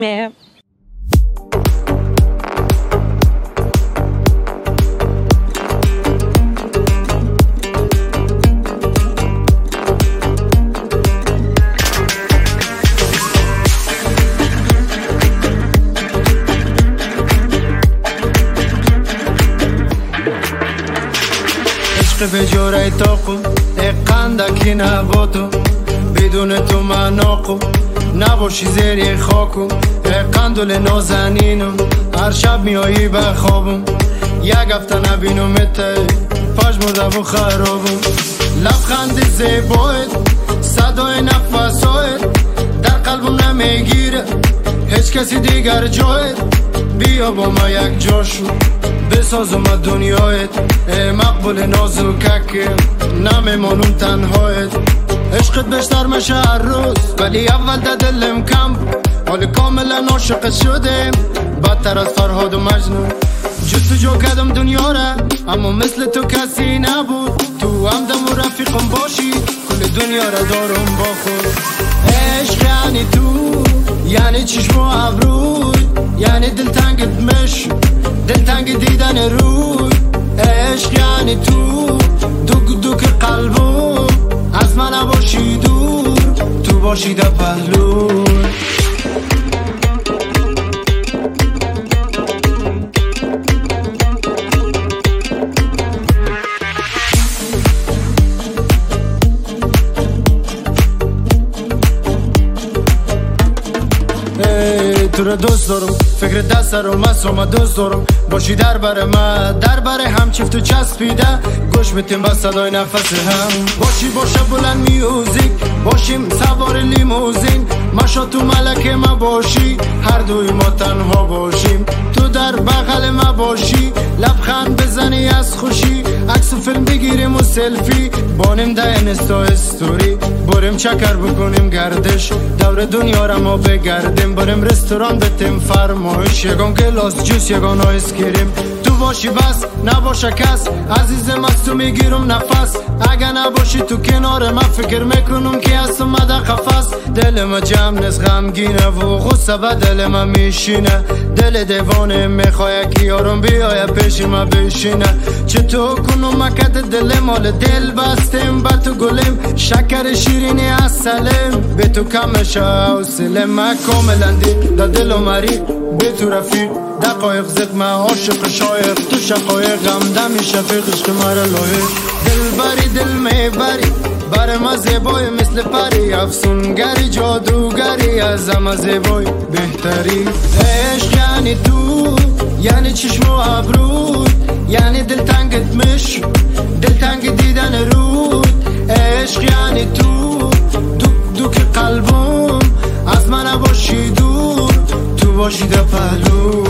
Yeah. به جوره تاقو قندکی نباتو بدون تو من آقو نباشی زیر خاکو قندل نازنینم هر شب میایی به خوابم یک هفته نبینمت پشم و خرابم لبخند زیبایت صدای نفسایت در قلبم نمیگیره هیچ کسی دیگر جایت بیا با ما یک جاشو بسازم دنیایت مقبول نازوکک نمیمانم تنهایت عشقت بیشتر میشه هر روز ولی اول در دلم کم حال کاملا عاشق شدم بدتر از فرهاد و مجنون جستجو کردم دنیا را اما مثل تو کسی نبود تو همدم و رفیقم باشی کل دنیا را دارم با خود عشق یعنی تو یعنی چشم و ابروی یعنی دلتنگت مش دلتنگ دیدن روی عشق یعنی تو دوک دوک قلبم از من نباشی دور تو باشی در پهلو تو رو دوست دارم فکر دست رو مصرم دوست دارم باشی در بر من در بر هم چفت و چسبیده گوش میتیم با صدای نفس هم باشی باشه بلند میوزیک باشیم سوار لیموزین ماشا تو ملکه ما باشی هر دوی ما تنها باشیم تو در بغل ما باشی لبخند بزنی از خوشی عکس و فیلم بگیریم و سلفی بانیم ده اینستا استوری بریم چکر بکنیم گردش دور دنیا را ما بگردیم بریم رستوران بتیم فرمایش یگان گلاس جوس یگان آیس کریم تو باشی بس نباشه کس عزیزم از تو میگیرم نفس اگه نباشی تو کنار من فکر میکنم که از اومده قفس دل ما جمع نیست غمگینه و غصه به دل ما میشینه دل دیوانه میخواه که یارم بیایه پیش ما بشینه چطور کنم مکت دل مال دل بستیم با تو گلیم شکر شیرینی از سلم به تو کمشه و سلم من کاملا دی دا دل و مری به تو رفیق دقایق زد من عاشق شایق تو شقایق غمدمی شفیق عشق مرا لایق دل بری دل میبری بر ما زیبای مثل پری افسونگری جادوگری از همه زیبای بهتری عشق یعنی تو یعنی چشم و ابروی یعنی دلتنگت مش دلتنگ دیدن رود عشق یعنی تو دوک دوک قلبم از من نباشی دور تو باشی در پهلو